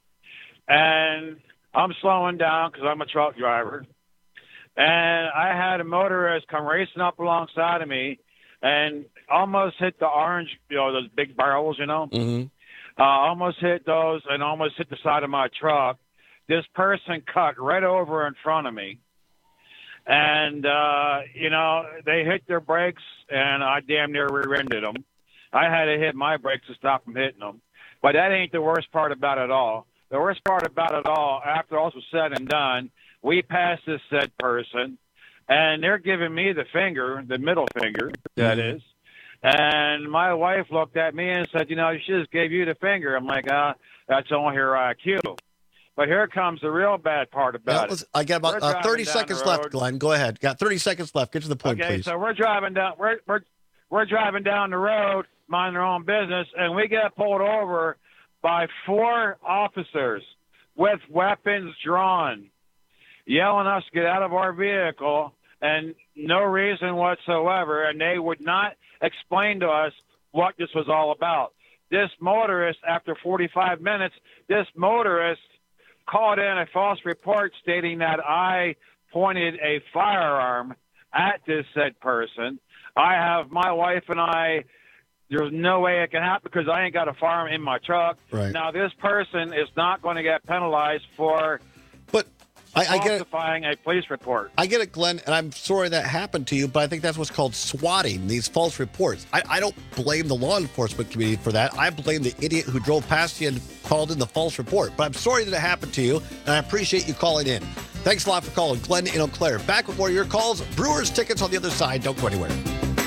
And I'm slowing down because I'm a truck driver. And I had a motorist come racing up alongside of me and almost hit the orange, you know, those big barrels, you know. Mm-hmm. Uh, almost hit those and almost hit the side of my truck. This person cut right over in front of me. And, uh, you know, they hit their brakes, and I damn near rear-ended them. I had to hit my brakes to stop them hitting them. But that ain't the worst part about it all. The worst part about it all, after all was said and done, we passed this said person, and they're giving me the finger, the middle finger, that is. And my wife looked at me and said, you know, she just gave you the finger. I'm like, uh, that's only her I Q. But here comes the real bad part about was, it. I got about uh, thirty seconds left, Glenn. Go ahead. Got thirty seconds left. Get to the point, okay, please. so we're driving down. We're we're we're driving down the road, minding our own business, and we get pulled over by four officers with weapons drawn, yelling us to get out of our vehicle, and no reason whatsoever. And they would not explain to us what this was all about. This motorist, after forty-five minutes, this motorist called in a false report stating that I pointed a firearm at this said person. I have my wife and I, there's no way it can happen because I ain't got a firearm in my truck. Right. Now, this person is not going to get penalized for but I, I get it. falsifying a police report. I get it, Glenn, and I'm sorry that happened to you, but I think that's what's called swatting, these false reports. I, I don't blame the law enforcement community for that. I blame the idiot who drove past you and called in the false report. But I'm sorry that it happened to you, and I appreciate you calling in. Thanks a lot for calling. Glenn in Eau Claire. Back with more of your calls. Brewers tickets on the other side. Don't go anywhere.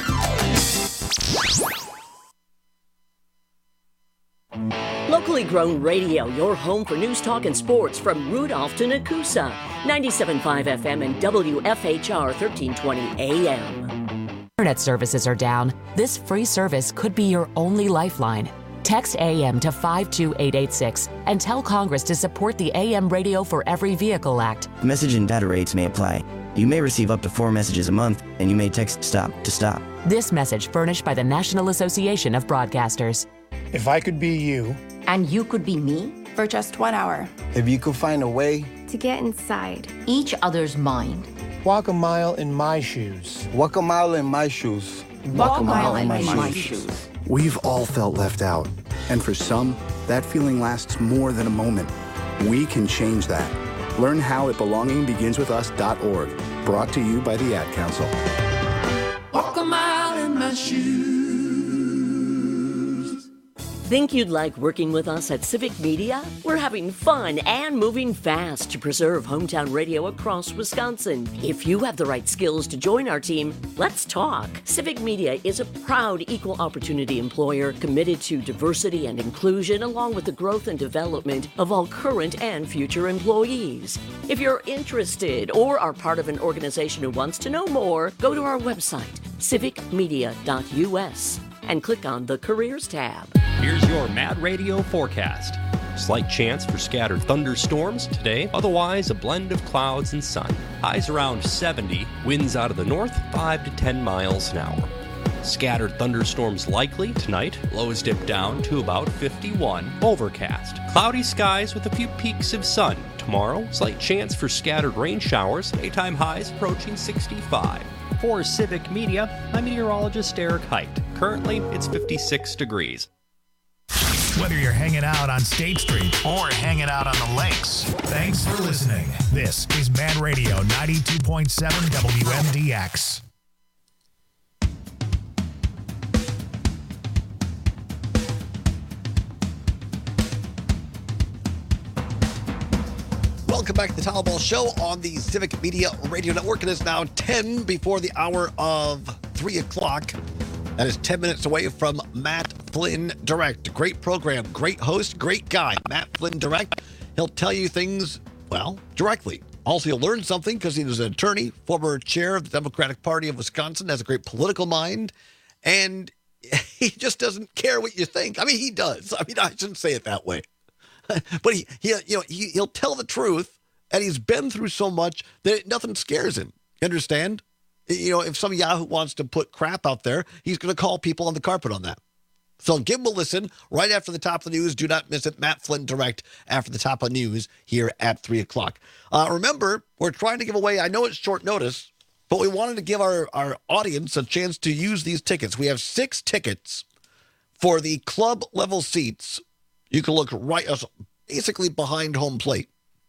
Locally grown radio, your home for news, talk, and sports from Rudolph to Nakusa. ninety-seven point five F M and W F H R thirteen twenty A M. Internet services are down. This free service could be your only lifeline. Text A M to five two eight eight six and tell Congress to support the A M Radio for Every Vehicle Act. Message and data rates may apply. You may receive up to four messages a month, and you may text STOP to stop. This message furnished by the National Association of Broadcasters. If I could be you. And you could be me? For just one hour. If you could find a way. To get inside each other's mind. Walk a mile in my shoes. Walk a mile in my shoes. Walk, Walk a mile, mile in, in my, my shoes. shoes. We've all felt left out. And for some, that feeling lasts more than a moment. We can change that. Learn how at belonging begins with us dot org. Brought to you by the Ad Council. Walk a mile in my shoes. Think you'd like working with us at Civic Media? We're having fun and moving fast to preserve hometown radio across Wisconsin. If you have the right skills to join our team, let's talk. Civic Media is a proud equal opportunity employer committed to diversity and inclusion, along with the growth and development of all current and future employees. If you're interested or are part of an organization who wants to know more, go to our website, civic media dot u s, and click on the Careers tab. Here's your Mad Radio forecast. Slight chance for scattered thunderstorms today, otherwise a blend of clouds and sun. Highs around seventy, winds out of the north five to ten miles an hour. Scattered thunderstorms likely tonight, lows dip down to about fifty-one. Overcast. Cloudy skies with a few peaks of sun. Tomorrow, slight chance for scattered rain showers, daytime highs approaching sixty-five. For Civic Media, I'm meteorologist Eric Height. Currently, it's fifty-six degrees. Whether you're hanging out on State Street or hanging out on the lakes, thanks for listening. This is Mad Radio ninety-two point seven W M D X. Welcome back to the Towel Ball Show on the Civic Media Radio Network. It is now ten before the hour of three o'clock. That is ten minutes away from Matt Flynn Direct. Great program, great host, great guy. Matt Flynn Direct. He'll tell you things, well, directly. Also, you'll learn something because he was an attorney, former chair of the Democratic Party of Wisconsin, has a great political mind, and he just doesn't care what you think. I mean, he does. I mean, I shouldn't say it that way. But he, he, you know, he, he'll tell the truth, and he's been through so much that nothing scares him. You understand? You know, if some Yahoo wants to put crap out there, he's going to call people on the carpet on that. So give him a listen right after the top of the news. Do not miss it. Matt Flynn Direct after the top of news here at three o'clock. Uh, remember, we're trying to give away, I know it's short notice, but we wanted to give our, our audience a chance to use these tickets. We have six tickets for the club level seats. You can look right, basically behind home plate.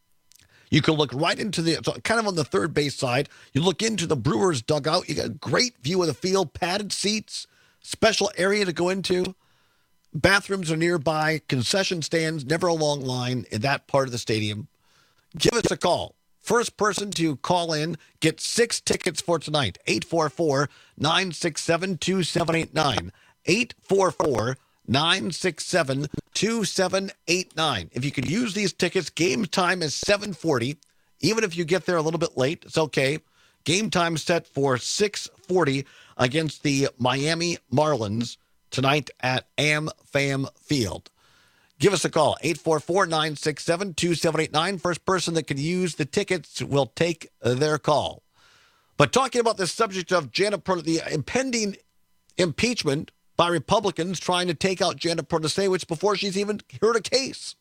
You can look right into the, so kind of on the third base side. You look into the Brewers dugout. You got a great view of the field, padded seats, special area to go into. Bathrooms are nearby, concession stands, never a long line in that part of the stadium. Give us a call. First person to call in, get six tickets for tonight. eight four four, nine six seven, two seven eight nine. eight four four, nine six seven, two seven eight nine. If you could use these tickets, game time is seven forty. Even if you get there a little bit late, it's okay. Game time set for six forty against the Miami Marlins tonight at AmFam Field. Give us a call, eight four four, nine six seven, two seven eight nine. First person that can use the tickets will take their call. But talking about the subject of Janet Protasewicz, the impending impeachment by Republicans trying to take out Janet Protasewicz before she's even heard a case.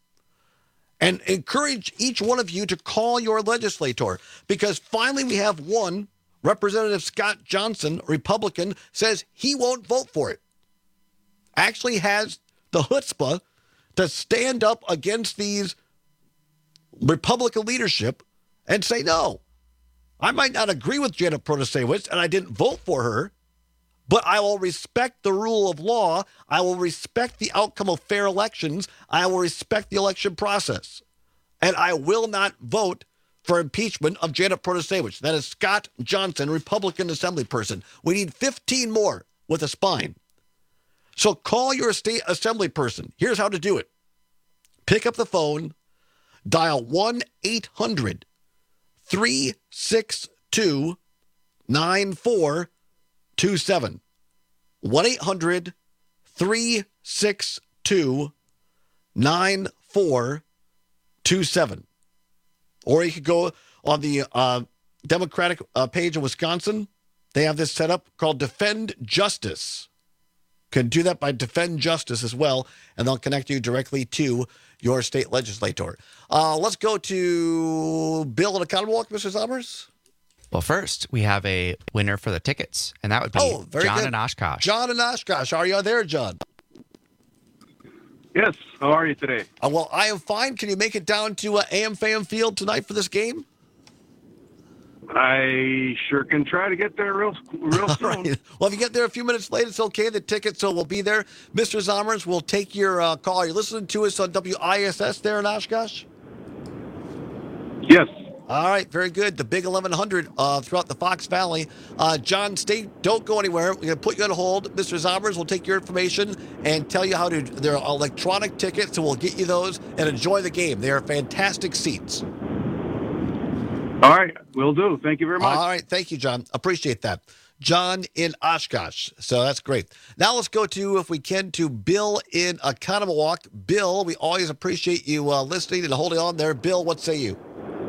And encourage each one of you to call your legislator, because finally we have one, Representative Scott Johnson, Republican, says he won't vote for it. Actually has the chutzpah to stand up against these Republican leadership and say, no, I might not agree with Janet Protasewicz and I didn't vote for her, but I will respect the rule of law. I will respect the outcome of fair elections. I will respect the election process. And I will not vote for impeachment of Janet Protasewicz. That is Scott Johnson, Republican Assemblyperson. We need fifteen more with a spine. So call your state assemblyperson. Here's how to do it. Pick up the phone, dial one eight hundred, three six two, nine four two seven. one eight hundred, three six two, nine four two seven. Or you could go on the uh, Democratic uh, page in Wisconsin. They have this set up called Defend Justice. Can do that by Defend Justice as well, and they'll connect you directly to your state legislator. Uh, let's go to Bill in the Commonwealth, Mister Summers. Well, first, we have a winner for the tickets, and that would be oh, very John good. in Oshkosh. John in Oshkosh. Are you there, John? Yes. How are you today? Uh, well, I am fine. Can you make it down to uh, AmFam Field tonight for this game? I sure can try to get there real, real soon. Right. Well, if you get there a few minutes late, it's okay. The tickets will be there. Mister Zommers, we'll take your uh, call. You're listening to us on W I S S there in Oshkosh? Yes. All right, very good. The big eleven hundred uh, throughout the Fox Valley. Uh, John, stay, don't go anywhere. We're going to put you on hold. Mister Zommers will take your information and tell you how to. They're electronic tickets, so we'll get you those and enjoy the game. They are fantastic seats. All right, will do. Thank you very much. All right, thank you, John. Appreciate that. John in Oshkosh. So that's great. Now let's go to, if we can, to Bill in Oconomowoc. Bill, we always appreciate you uh, listening and holding on there. Bill, what say you?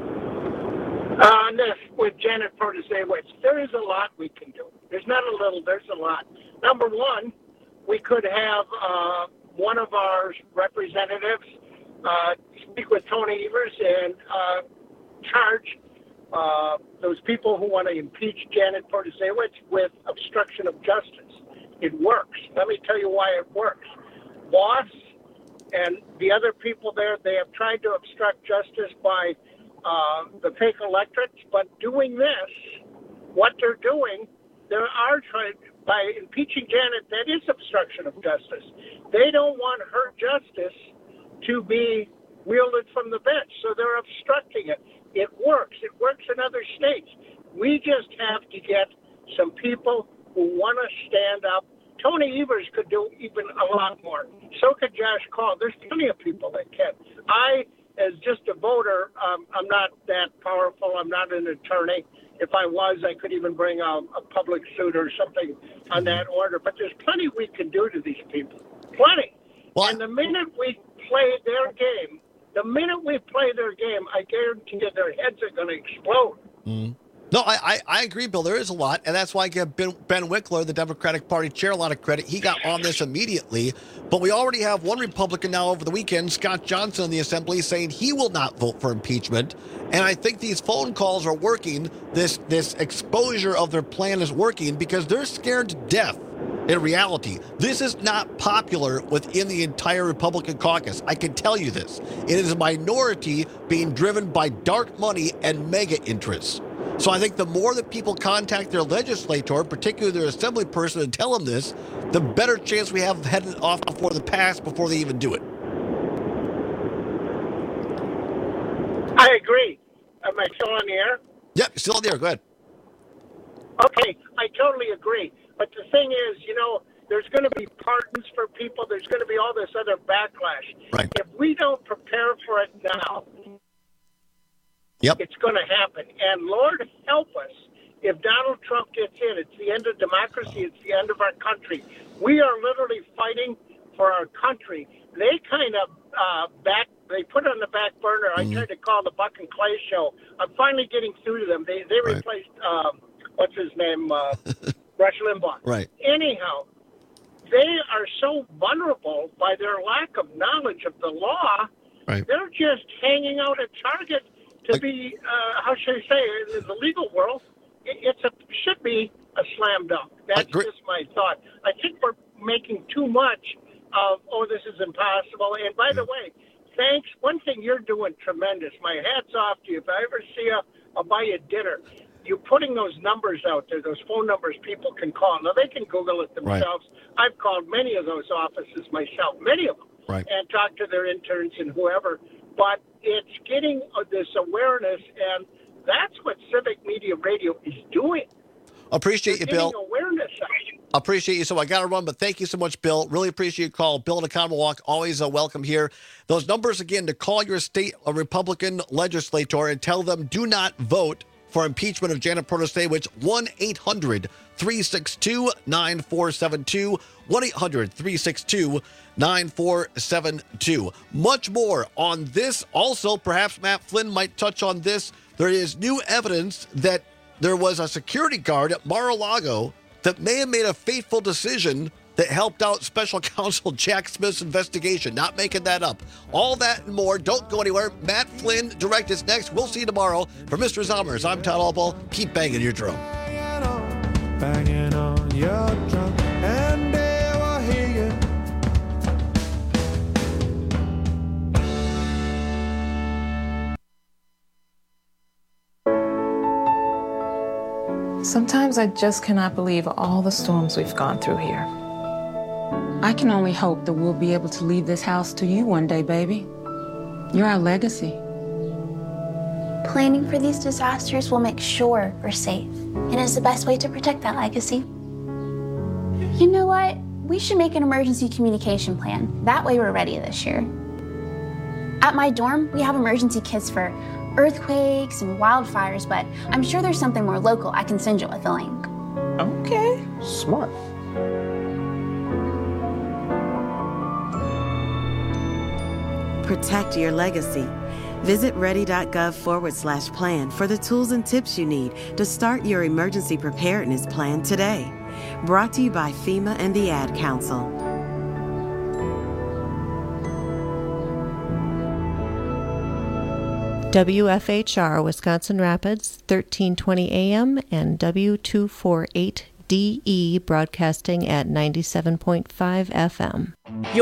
Uh, on this, with Janet Protasiewicz, there is a lot we can do. There's not a little, there's a lot. Number one, we could have uh, one of our representatives uh, speak with Tony Evers and uh, charge uh, those people who want to impeach Janet Protasiewicz with obstruction of justice. It works. Let me tell you why it works. Voss and the other people there, they have tried to obstruct justice by Uh, the fake electorates, but doing this, what they're doing, they are trying, by impeaching Janet, that is obstruction of justice. They don't want her justice to be wielded from the bench, so they're obstructing it. It works. It works in other states. We just have to get some people who want to stand up. Tony Evers could do even a lot more. So could Josh Call. There's plenty of people that can. I As just a voter, um, I'm not that powerful. I'm not an attorney. If I was, I could even bring a, a public suit or something on that order. But there's plenty we can do to these people. Plenty. Well, and the minute we play their game, the minute we play their game, I guarantee you their heads are going to explode. Mm. No, I, I, I agree, Bill. There is a lot, and that's why I give Ben, Ben Wickler, the Democratic Party chair, a lot of credit. He got on this immediately, but we already have one Republican now over the weekend, Scott Johnson, in the Assembly, saying he will not vote for impeachment. And I think these phone calls are working. This this exposure of their plan is working because they're scared to death. In reality, this is not popular within the entire Republican caucus. I can tell you this. It is a minority being driven by dark money and mega interests. So I think the more that people contact their legislator, particularly their assembly person, and tell them this, the better chance we have of heading off before the pass before they even do it. I agree. Am I still on the air? Yep, still on the air. Go ahead. Okay, I totally agree. But the thing is, you know, there's going to be pardons for people. There's going to be all this other backlash. Right. If we don't prepare for it now, Yep. it's going to happen. And Lord help us if Donald Trump gets in. It's the end of democracy. It's the end of our country. We are literally fighting for our country. They kind of uh, back, they put it on the back burner. Mm-hmm. I tried to call the Buck and Clay show. I'm finally getting through to them. They, they right. replaced, um, what's his name, uh, Rush Limbaugh. Right. Anyhow, they are so vulnerable by their lack of knowledge of the law. Right. They're just hanging out a target to be, uh, how should I say, in the legal world, it, it's a should be a slam dunk. That's just my thought. I think we're making too much of, oh, this is impossible. And by the way, thanks. One thing you're doing tremendous. My hat's off to you. If I ever see you, I'll buy you dinner. You're putting those numbers out there, those phone numbers people can call. Now, they can Google it themselves. Right. I've called many of those offices myself, many of them, right. and talked to their interns and whoever. But it's getting this awareness, and that's what Civic Media Radio is doing. Appreciate They're you, Bill. getting awareness out. Appreciate you. So I got to run, but thank you so much, Bill. Really appreciate your call. Bill in Oconomowoc, always a welcome here. Those numbers, again, to call your state a Republican legislator and tell them do not vote for impeachment of Janet Protasiewicz, one eight hundred three six two nine four seven two, one eight hundred three six two nine four seven two. Much more on this. Also, perhaps Matt Flynn might touch on this. There is new evidence that there was a security guard at Mar-a-Lago that may have made a fateful decision that helped out Special Counsel Jack Smith's investigation. Not making that up. All that and more. Don't go anywhere. Matt Flynn, Direct, is next. We'll see you tomorrow. For Mister Zommers, I'm Todd Albaugh. Keep banging your drum. Banging on your drum, and they will hear you. Sometimes I just cannot believe all the storms we've gone through here. I can only hope that we'll be able to leave this house to you one day, baby. You're our legacy. Planning for these disasters will make sure we're safe, and is the best way to protect that legacy. You know what? We should make an emergency communication plan. That way we're ready this year. At my dorm, we have emergency kits for earthquakes and wildfires, but I'm sure there's something more local I can send you with a link. Okay, smart. Protect your legacy. Visit ready.gov forward slash plan for the tools and tips you need to start your emergency preparedness plan today. Brought to you by FEMA and the Ad Council. W F H R Wisconsin Rapids, thirteen twenty A M and W two forty-eight D E broadcasting at ninety-seven point five F M.